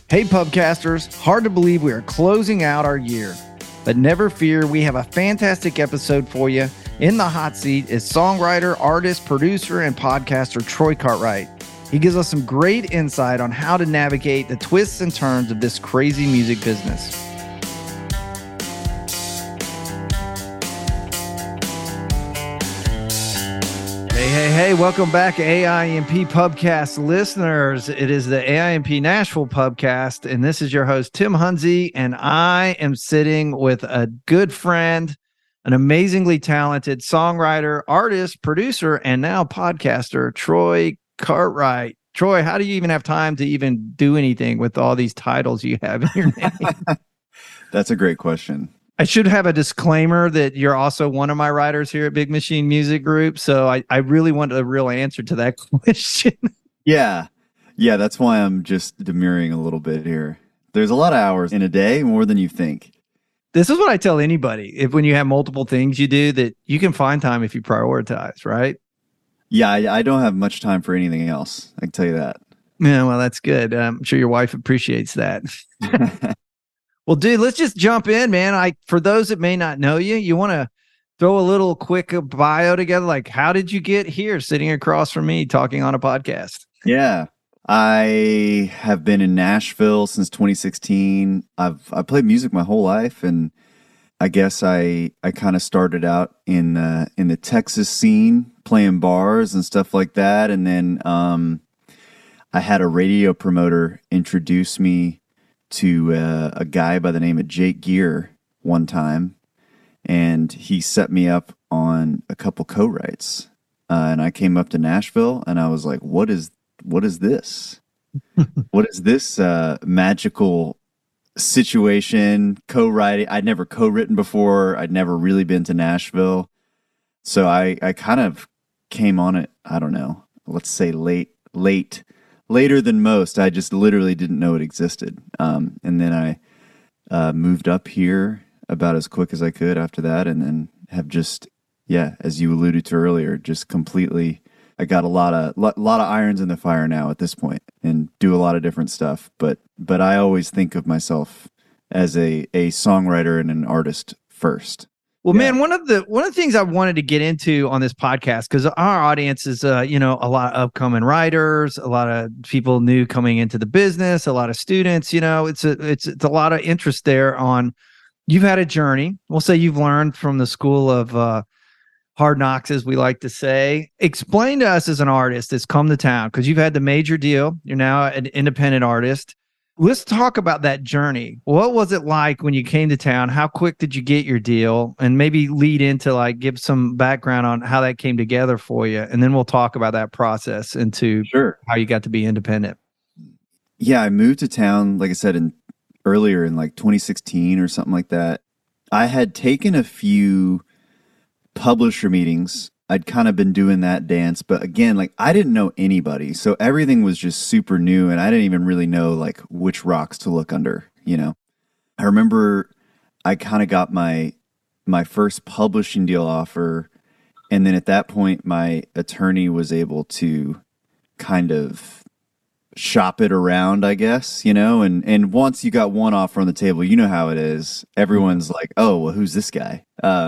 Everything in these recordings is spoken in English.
Hey Pubcasters, hard to believe we are closing out our year, but never fear, we have a fantastic episode for you. In the hot seat is songwriter, artist, producer, and podcaster Troy Cartwright. He gives us some great insight on how to navigate the twists and turns of this crazy music business. Hey, welcome back, AIMP Pubcast listeners. It is the AIMP Nashville Pubcast, and this is your host, Tim Hunze, and I am sitting with a good friend, an amazingly talented songwriter, artist, producer, and now podcaster, Troy Cartwright. Troy, how do you even have time to even do anything with all these titles you have in your name? That's a great question. I should have a disclaimer that you're also one of my writers here at Big Machine Music Group. So I really want a real answer to that question. Yeah, that's why I'm just demurring a little bit here. There's a lot of hours in a day, more than you think. This is what I tell anybody. If when you have multiple things you do, that you can find time if you prioritize, right? Yeah, I don't have much time for anything else. I can tell you that. Yeah, well, that's good. I'm sure your wife appreciates that. Well, dude, let's just jump in, man. For those that may not know you, you want to throw a little quick bio together? Like, how did you get here sitting across from me talking on a podcast? Yeah, I have been in Nashville since 2016. I played music my whole life, and I guess I kind of started out in the Texas scene, playing bars and stuff like that. And then I had a radio promoter introduce me to a guy by the name of Jake Gear one time, and he set me up on a couple co-writes. And I came up to Nashville, and I was like, "What is this? What is this magical situation?" Co-writing. I'd never co-written before. I'd never really been to Nashville, so I kind of came on it. I don't know. Let's say later than most. I just literally didn't know it existed. And then I moved up here about as quick as I could after that, and then have just, as you alluded to earlier, just completely, I got a lot of irons in the fire now at this point, and do a lot of different stuff. But I always think of myself as a songwriter and an artist first. Well, man, one of the things I wanted to get into on this podcast, because our audience is, a lot of upcoming writers, a lot of people new coming into the business, a lot of students. It's a lot of interest there on. You've had a journey. We'll say you've learned from the school of hard knocks, as we like to say. Explain to us as an artist that's come to town, because you've had the major deal. You're now an independent artist. Let's talk about that journey. What was it like when you came to town? How quick did you get your deal? And maybe lead into give some background on how that came together for you. And then we'll talk about that process into how you got to be independent. Yeah, I moved to town, like I said, earlier in 2016 or something like that. I had taken a few publisher meetings. I'd kind of been doing that dance, but again, I didn't know anybody. So everything was just super new, and I didn't even really know which rocks to look under, I remember I kind of got my first publishing deal offer, and then at that point my attorney was able to kind of shop it around, I guess, and once you got one offer on the table, you know how it is. Everyone's like, "Oh, well, who's this guy?"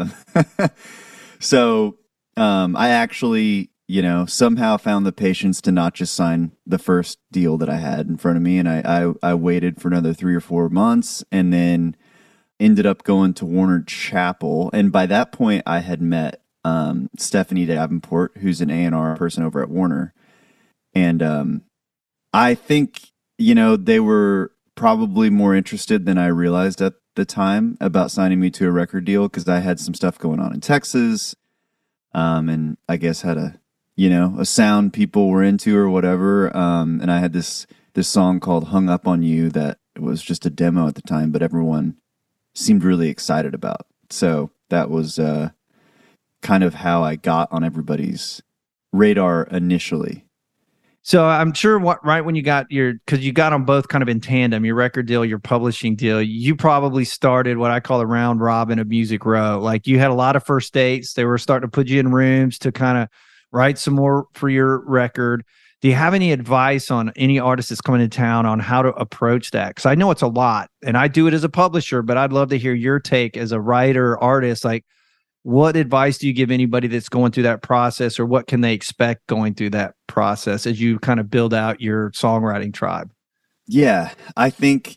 So I actually, somehow found the patience to not just sign the first deal that I had in front of me. And I waited for another 3 or 4 months, and then ended up going to Warner Chappell. And by that point I had met Stephanie Davenport, who's an A&R person over at Warner. And I think, they were probably more interested than I realized at the time about signing me to a record deal, because I had some stuff going on in Texas. And I guess had a sound people were into or whatever. And I had this song called Hung Up on You that was just a demo at the time, but everyone seemed really excited about. So that was kind of how I got on everybody's radar initially. So I'm sure right when you got because you got them both kind of in tandem, your record deal, your publishing deal, you probably started what I call a round robin of Music Row. You had a lot of first dates. They were starting to put you in rooms to kind of write some more for your record. Do you have any advice on any artist that's coming to town on how to approach that? Because I know it's a lot, and I do it as a publisher, but I'd love to hear your take as a writer, artist. Like, what advice do you give anybody that's going through that process, or what can they expect going through that process as you kind of build out your songwriting tribe? Yeah, I think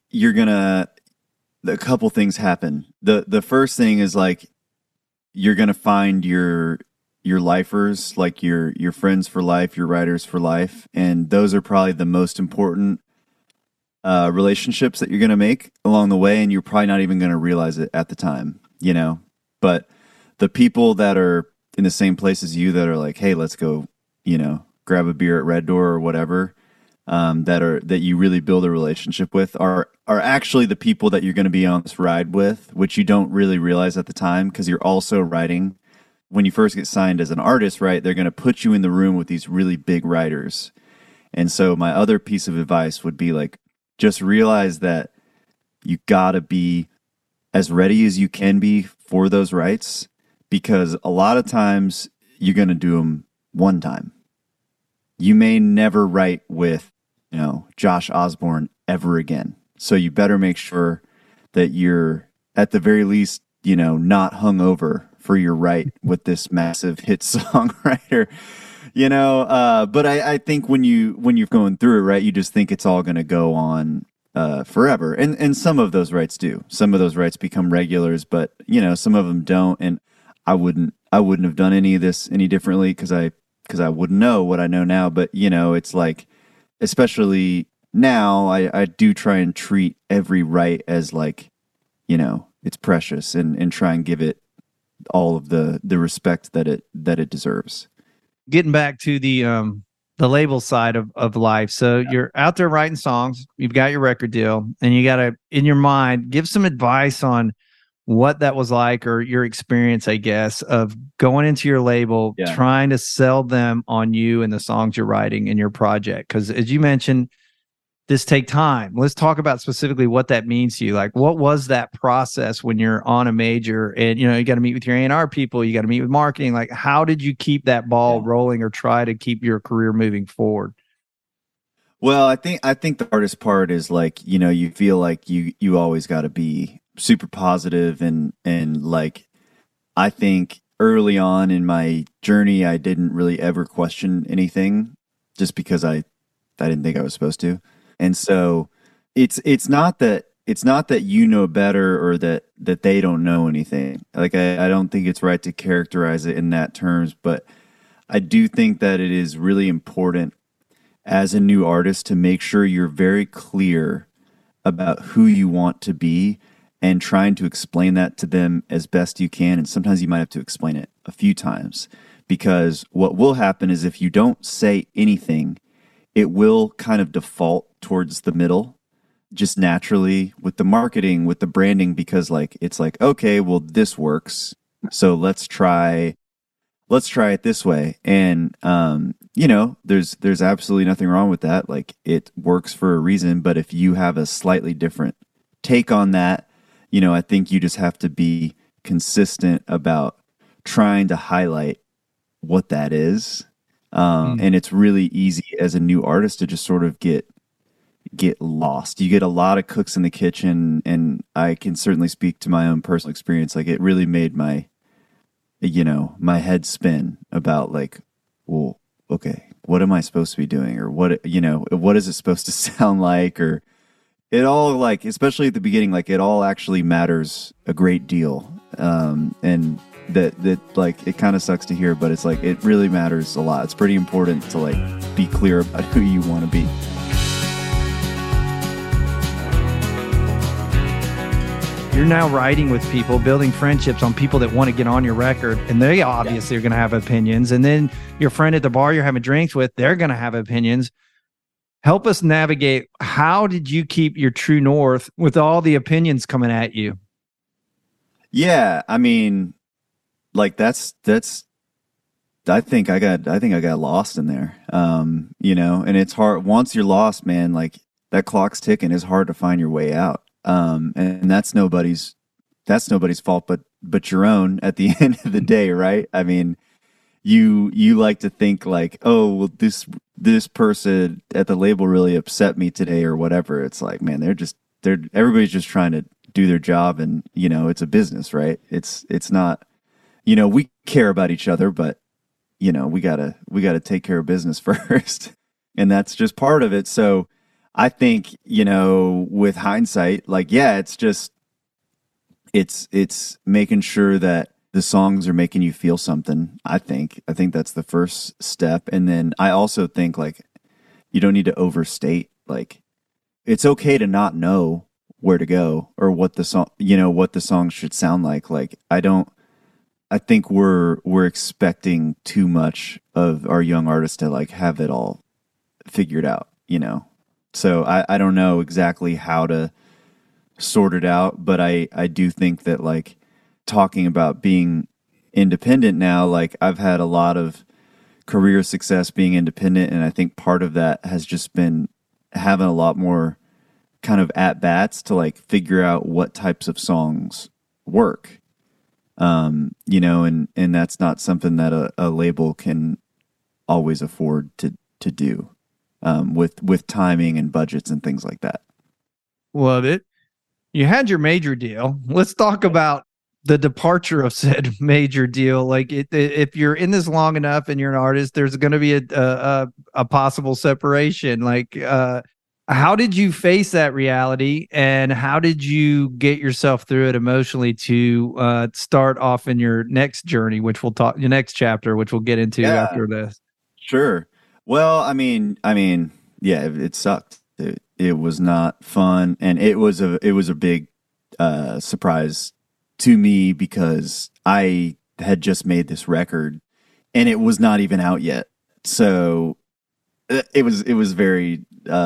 a couple things happen. The first thing is like you're gonna find your lifers, like your friends for life, your writers for life, and those are probably the most important relationships that you're gonna make along the way, and you're probably not even gonna realize it at the time, you know. But the people that are in the same place as you that are like, hey, let's go, you know, grab a beer at Red Door or whatever, that you really build a relationship with are actually the people that you're going to be on this ride with, which you don't really realize at the time because you're also writing. When you first get signed as an artist, right, they're going to put you in the room with these really big writers. And so my other piece of advice would be like, just realize that you got to be as ready as you can be for those rights, because a lot of times you're going to do them one time. You may never write with, you know, Josh Osborne ever again. So you better make sure that you're at the very least, you know, not hungover for your right with this massive hit songwriter, you know. But I think when you're going through it, right, you just think it's all going to go on forever, and some of those rights do. Some of those rights become regulars, but you know, some of them don't. And I wouldn't have done any of this any differently because I wouldn't know what I know now. But you know, it's like, especially now, I do try and treat every right as like, you know, it's precious, and try and give it all of the respect that it deserves. Getting back to the label side of life. So you're out there writing songs, you've got your record deal, and you got to, in your mind, give some advice on what that was like, or your experience, I guess, of going into your label, trying to sell them on you and the songs you're writing in your project. Because as you mentioned, this take time. Let's talk about specifically what that means to you. Like, what was that process when you're on a major and, you know, you got to meet with your A&R people, you got to meet with marketing. Like, how did you keep that ball rolling or try to keep your career moving forward? Well, I think the hardest part is like, you know, you feel like you always got to be super positive, and like, I think early on in my journey, I didn't really ever question anything just because I didn't think I was supposed to. And so it's not that you know better, or that they don't know anything. Like, I don't think it's right to characterize it in that terms, but I do think that it is really important as a new artist to make sure you're very clear about who you want to be, and trying to explain that to them as best you can. And sometimes you might have to explain it a few times, because what will happen is if you don't say anything, it will kind of default towards the middle just naturally with the marketing, with the branding, because like, it's like, okay, well, this works, so let's try it this way. And you know, there's absolutely nothing wrong with that. Like, it works for a reason. But if you have a slightly different take on that, you know, I think you just have to be consistent about trying to highlight what that is. And it's really easy as a new artist to just sort of get lost. You get a lot of cooks in the kitchen, and I can certainly speak to my own personal experience. Like, it really made my head spin about like, well, okay, what am I supposed to be doing? Or what is it supposed to sound like? Or it all, like, especially at the beginning, like, it all actually matters a great deal. And that like, it kind of sucks to hear, but it's like, it really matters a lot. It's pretty important to like be clear about who you want to be. You're now writing with people, building friendships on people that want to get on your record, and they obviously are going to have opinions. And then your friend at the bar you're having drinks with, they're going to have opinions. Help us navigate. How did you keep your true north with all the opinions coming at you? Yeah, I mean, like, that's I think I got lost in there. You know, and it's hard once you're lost, man. Like, that clock's ticking. It's hard to find your way out. And that's nobody's fault but your own at the end of the day, right? I mean, you like to think like, oh, well, this person at the label really upset me today or whatever. It's like, man, they're everybody's just trying to do their job, and it's a business, right? It's not, we care about each other, but we gotta take care of business first, and that's just part of it. So I think, with hindsight, like, yeah, it's making sure that the songs are making you feel something. I think that's the first step. And then I also think, like, you don't need to overstate. Like, it's okay to not know where to go or what the song should sound like. Like, I think we're expecting too much of our young artists to like have it all figured out. So I don't know exactly how to sort it out, but I do think that, like, talking about being independent now, like, I've had a lot of career success being independent, and I think part of that has just been having a lot more kind of at bats to like figure out what types of songs work. And that's not something that a label can always afford to do, with timing and budgets and things like that. Love it. You had your major deal. Let's talk about the departure of said major deal. Like, if you're in this long enough and you're an artist, there's going to be a possible separation. Like, how did you face that reality, and how did you get yourself through it emotionally to start off in your next journey, which we'll talk, your next chapter, which we'll get into after this? Sure. Well, I mean, yeah, it sucked. It was not fun, and it was a big surprise to me because I had just made this record and it was not even out yet. So it was very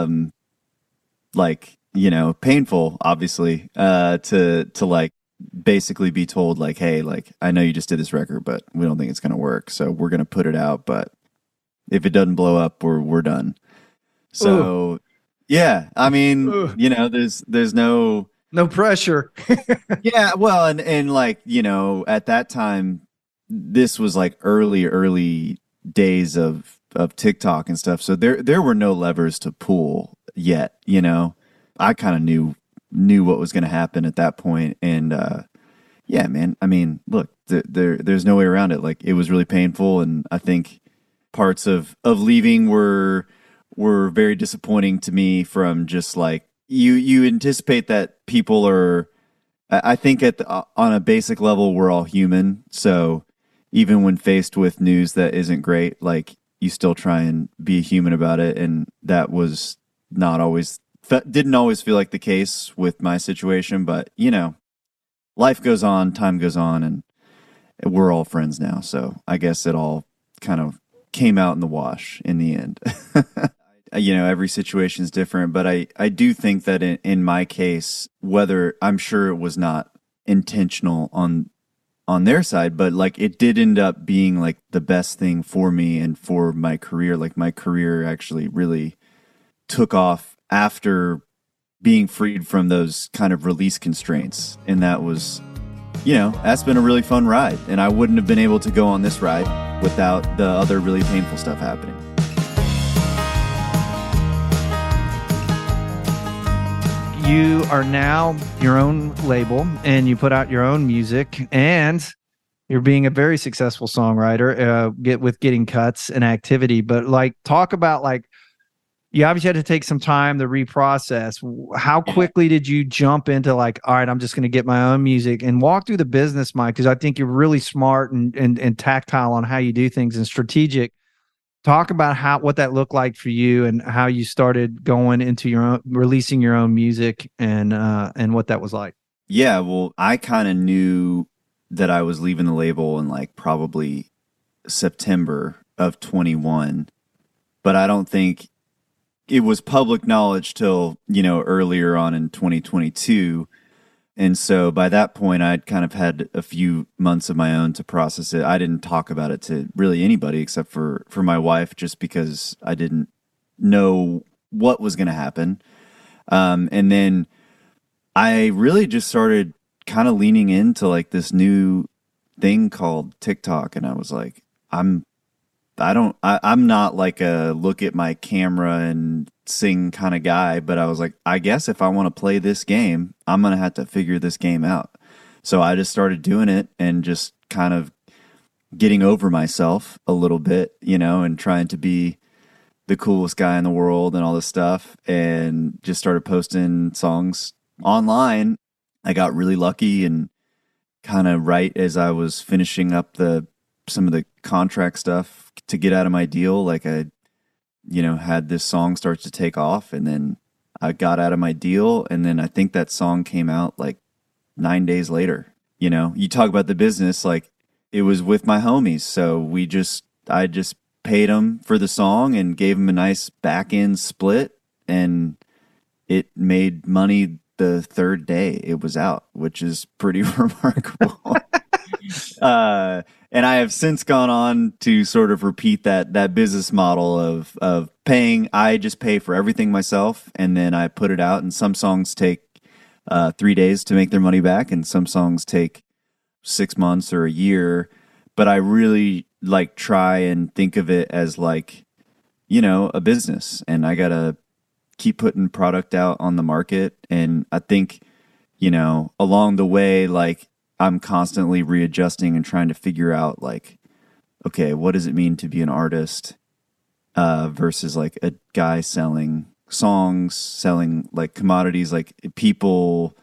like, painful, obviously, to like basically be told, like, hey, like, I know you just did this record, but we don't think it's going to work, so we're going to put it out, but if it doesn't blow up, we're done. So Ugh. Yeah, I mean, Ugh. There's no pressure. Yeah, well, and like, at that time, this was like early days of TikTok and stuff. So there were no levers to pull yet. I kind of knew what was going to happen at that point, and yeah, man. I mean, look, there's no way around it. Like, it was really painful, and I think parts of leaving were very disappointing to me. From just like, you anticipate that people are, I think on a basic level, we're all human. So even when faced with news that isn't great, like, you still try and be a human about it. And that was not always, didn't always feel like the case with my situation, but life goes on, time goes on, and we're all friends now. So I guess it all kind of came out in the wash in the end. Every situation is different, but I do think that in my case, whether, I'm sure it was not intentional on their side, but like, it did end up being like the best thing for me and for my career. Like, my career actually really took off after being freed from those kind of release constraints. And that was, that's been a really fun ride. And I wouldn't have been able to go on this ride without the other really painful stuff happening. You are now your own label, and you put out your own music, and you're being a very successful songwriter, with getting cuts and activity. But like, talk about, like, you obviously had to take some time to reprocess. How quickly did you jump into like, all right, I'm just going to get my own music, and walk through the business, Mike? Because I think you're really smart and tactile on how you do things and strategic. Talk about what that looked like for you, and how you started going into your own, releasing your own music, and what that was like. Yeah, well, I kind of knew that I was leaving the label in like probably September of 21, but I don't think it was public knowledge till, earlier on in 2022. And so by that point, I'd kind of had a few months of my own to process it. I didn't talk about it to really anybody except for my wife, just because I didn't know what was going to happen. And then I really just started kind of leaning into like this new thing called TikTok. And I was like, I'm I'm not like a look at my camera and sing kind of guy, but I was like, I guess if I want to play this game, I'm going to have to figure this game out. So I just started doing it and just kind of getting over myself a little bit, and trying to be the coolest guy in the world and all this stuff, and just started posting songs online. I got really lucky, and kind of right as I was finishing up some of the contract stuff to get out of my deal, like I, had this song start to take off, and then I got out of my deal, and then I think that song came out like 9 days later. You talk about the business, like it was with my homies, so I just paid them for the song and gave them a nice back end split, and it made money the third day it was out, which is pretty remarkable. And I have since gone on to sort of repeat that business model of paying. I just pay for everything myself, and then I put it out. And some songs take 3 days to make their money back, and some songs take 6 months or a year. But I really like try and think of it as like, a business, and I gotta keep putting product out on the market. And I think, along the way, like I'm constantly readjusting and trying to figure out like, okay, what does it mean to be an artist versus like a guy selling songs, selling like commodities. Like people,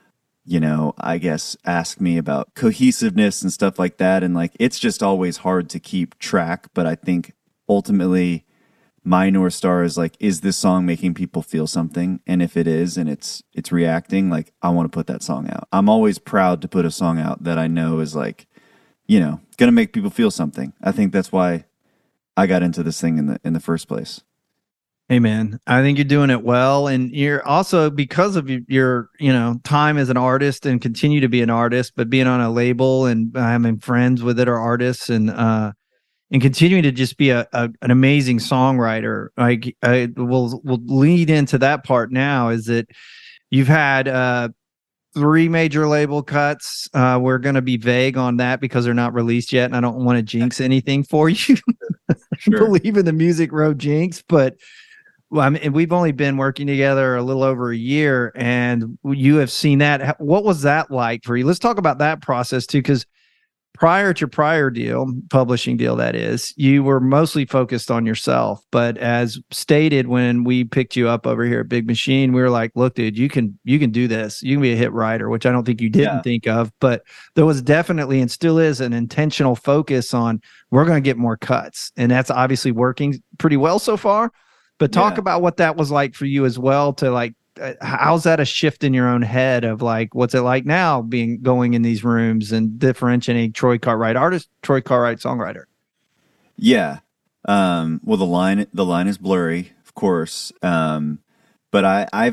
I guess ask me about cohesiveness and stuff like that. And like, it's just always hard to keep track. But I think ultimately my North Star is like, is this song making people feel something? And if it is, and it's reacting, like I want to put that song out. I'm always proud to put a song out that I know is like, gonna make people feel something. I think that's why I got into this thing in the first place. Hey man, I think you're doing it well, and you're also, because of your time as an artist and continue to be an artist, but being on a label and having friends with it are artists, and continuing to just be an amazing songwriter. Like we'll lead into that part now. Is that you've had 3 major label cuts. We're going to be vague on that because they're not released yet, and I don't want to jinx anything for you. Sure. Believe in the Music Row jinx, but well, I mean, we've only been working together a little over a year, and you have seen that. What was that like for you? Let's talk about that process too, because prior to your prior deal, publishing deal, that is, you were mostly focused on yourself. But as stated, when we picked you up over here at Big Machine, we were like, look, dude, you can do this. You can be a hit writer, which I don't think you didn't think of, but there was definitely, and still is, an intentional focus on, we're going to get more cuts. And that's obviously working pretty well so far. But talk about what that was like for you as well, to like, how's that a shift in your own head of like, what's it like now going in these rooms and differentiating Troy Cartwright artist, Troy Cartwright songwriter? Yeah. Well, the line is blurry, of course. But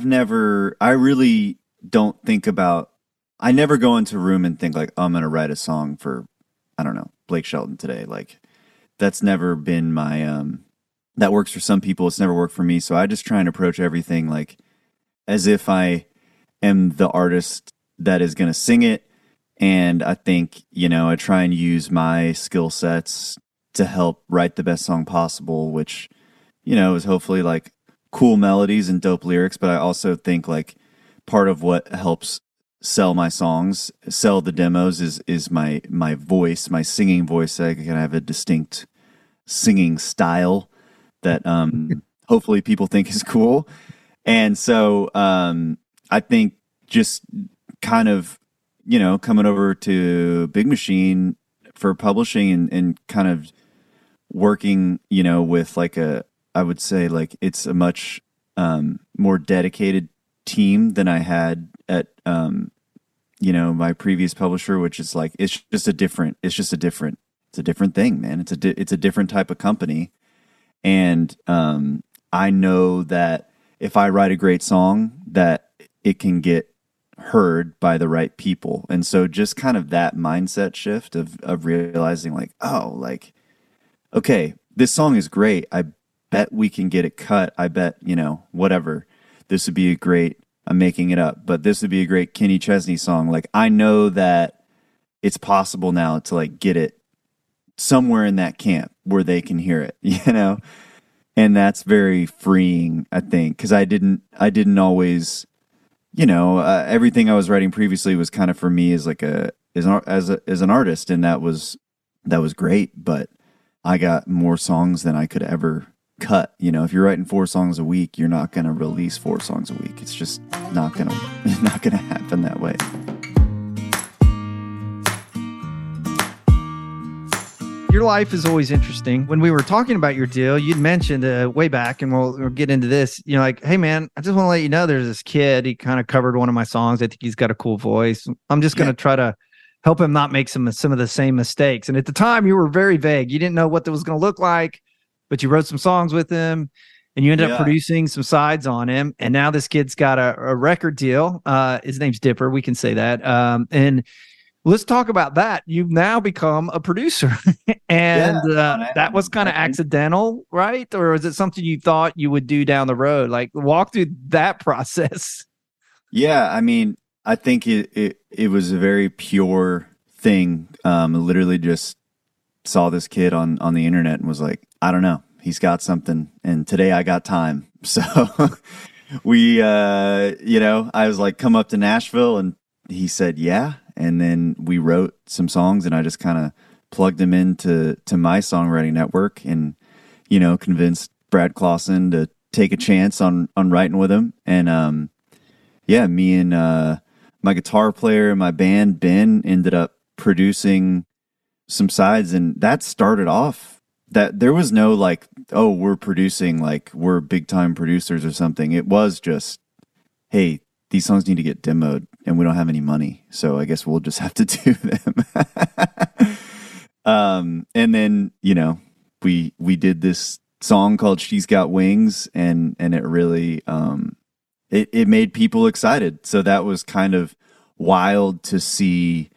I really don't think about, I never go into a room and think like, oh, I'm going to write a song for, I don't know, Blake Shelton today. Like that's never been my, that works for some people. It's never worked for me. So I just try and approach everything like as if I am the artist that is going to sing it. And I think, I try and use my skill sets to help write the best song possible, which, is hopefully like cool melodies and dope lyrics. But I also think like part of what helps sell my songs, sell the demos is my voice, my singing voice. I can have a distinct singing style that hopefully people think is cool. And so I think just kind of, coming over to Big Machine for publishing and kind of working, with like I would say like it's a much more dedicated team than I had at, my previous publisher, which is like, it's just a different thing, man. It's a different type of company. And I know that if I write a great song, that it can get heard by the right people. And so just kind of that mindset shift of realizing like, oh, like, okay, this song is great. I bet we can get it cut. I bet, whatever. This would be a great, I'm making it up, but this would be a great Kenny Chesney song. Like, I know that it's possible now to like get it somewhere in that camp where they can hear it, you know? And that's very freeing, I think, because I didn't always, you know, everything I was writing previously was kind of for me as like as an artist, and that was great. But I got more songs than I could ever cut. You know, if you're writing 4 songs a week, you're not going to release 4 songs a week. It's just not gonna happen that way. Your life is always interesting. When we were talking about your deal, you'd mentioned way back, and we'll get into this. You're like, hey, man, I just want to let you know there's this kid. He kind of covered one of my songs. I think he's got a cool voice. I'm just going to try to help him not make some of the same mistakes. And at the time, you were very vague. You didn't know what that was going to look like, but you wrote some songs with him, and you ended up producing some sides on him. And now this kid's got a record deal. His name's Dipper. We can say that. And let's talk about that. You've now become a producer, and that was kind of accidental, right? Or is it something you thought you would do down the road? Like, walk through that process. Yeah, I mean, I think it was a very pure thing. Literally just saw this kid on the internet and was like, I don't know, he's got something, and today I got time. So we, I was like, come up to Nashville, and he said, yeah. And then we wrote some songs, and I just kind of plugged them into my songwriting network, and, you know, convinced Brad Clausen to take a chance on writing with him. And me and my guitar player in my band, Ben, ended up producing some sides, and that started off that there was no like, oh, we're producing, like we're big time producers or something. It was just, hey, these songs need to get demoed, and we don't have any money, so I guess we'll just have to do them. And then, you know, we did this song called She's Got Wings, and it really it made people excited. So that was kind of wild to see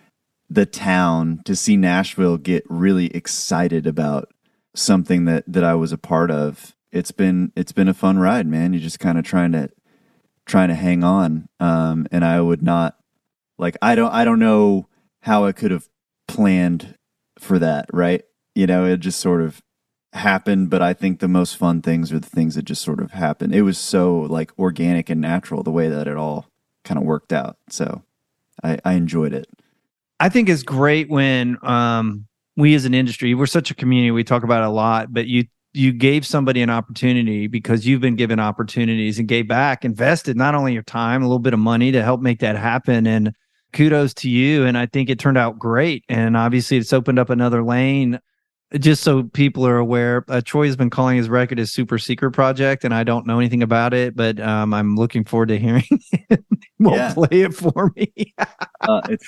to see Nashville get really excited about something that I was a part of. It's been a fun ride, man. You're just kind of trying to hang on. And I would not, like, I don't know how I could have planned for that, right? You know, it just sort of happened, but I think the most fun things are the things that just sort of happen. It was so like organic and natural the way that it all kind of worked out. So I enjoyed it. I think it's great when we as an industry, we're such a community, we talk about it a lot, but you gave somebody an opportunity because you've been given opportunities and gave back, invested not only your time, a little bit of money to help make that happen. And kudos to you. And I think it turned out great. And obviously it's opened up another lane. Just so people are aware, Troy has been calling his record his super secret project, and I don't know anything about it, but I'm looking forward to hearing it. Play it for me. It's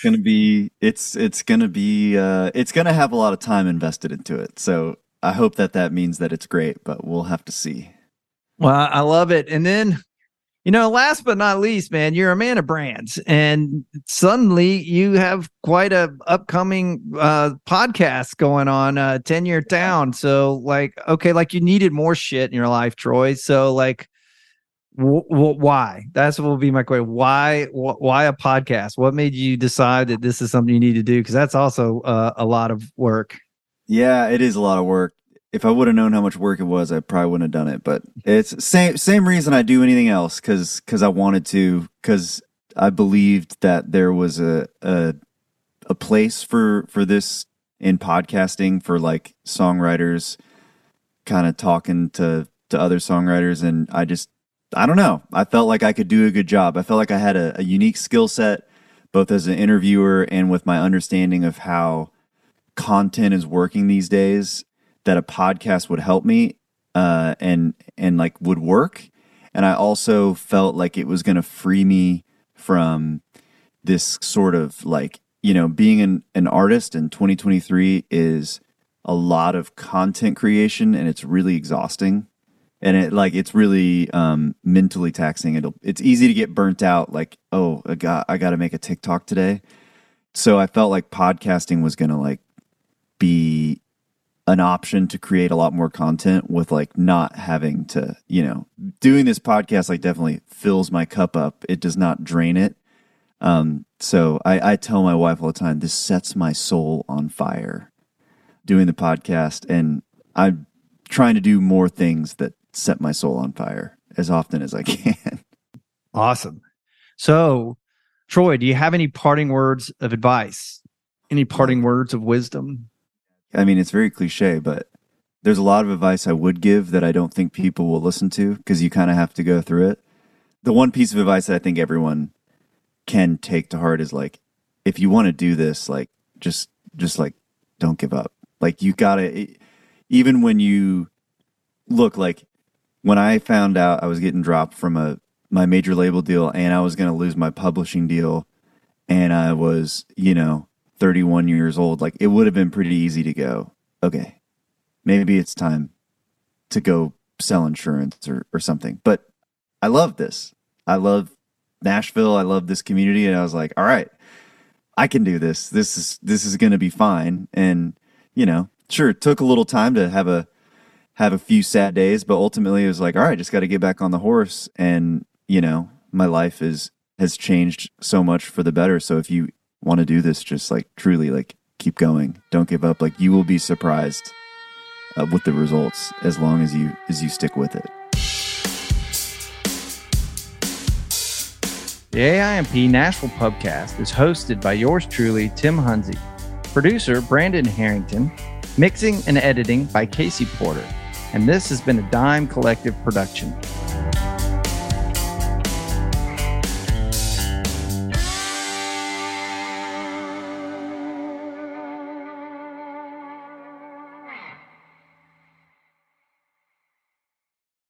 gonna have a lot of time invested into it. So I hope that means that it's great, but we'll have to see. Well, I love it. And then, you know, last but not least, man, you're a man of brands, and suddenly you have quite a upcoming podcast going on, 10-Year Town. So like, okay, like you needed more shit in your life, Troy. So like, why? That's what will be my question. Why a podcast? What made you decide that this is something you need to do? Because that's also a lot of work. Yeah, it is a lot of work. If I would have known how much work it was, I probably wouldn't have done it. But it's same reason I do anything else, because I wanted to, because I believed that there was a place for this in podcasting, for like songwriters kind of talking to other songwriters. And I don't know. I felt like I could do a good job. I felt like I had a unique skill set, both as an interviewer and with my understanding of how content is working these days, that a podcast would help me and like would work. And I also felt like it was going to free me from this sort of like, you know, being an artist in 2023 is a lot of content creation, and it's really exhausting. And it's really mentally taxing. It's easy to get burnt out. Like, oh, I got to make a TikTok today. So I felt like podcasting was going to like be an option to create a lot more content with like not having to, you know, doing this podcast like definitely fills my cup up. It does not drain it. So I tell my wife all the time, this sets my soul on fire. doing the podcast, and I'm trying to do more things that set my soul on fire as often as I can. Awesome. So, Troy, do you have any parting words of advice? Any parting words of wisdom? I mean, it's very cliche, but there's a lot of advice I would give that I don't think people will listen to because you kind of have to go through it. The one piece of advice that I think everyone can take to heart is like, if you want to do this, like, just like, don't give up. Like, you gotta, even when you look, like, when I found out I was getting dropped from my major label deal and I was going to lose my publishing deal, and I was, 31 years old, like, it would have been pretty easy to go, okay, maybe it's time to go sell insurance or something. But I love this. I love Nashville. I love this community. And I was like, all right, I can do this. This is going to be fine. And, sure, it took a little time to have a few sad days, but ultimately it was like, all right, just got to get back on the horse. And, my life has changed so much for the better. So if you want to do this, just like truly, like, keep going. Don't give up. Like, you will be surprised with the results as long as you stick with it. The AIMP Nashville Pubcast is hosted by yours truly, Tim Hunzy, producer Brandon Harrington, mixing and editing by Casey Porter, and this has been a Dime Collective production.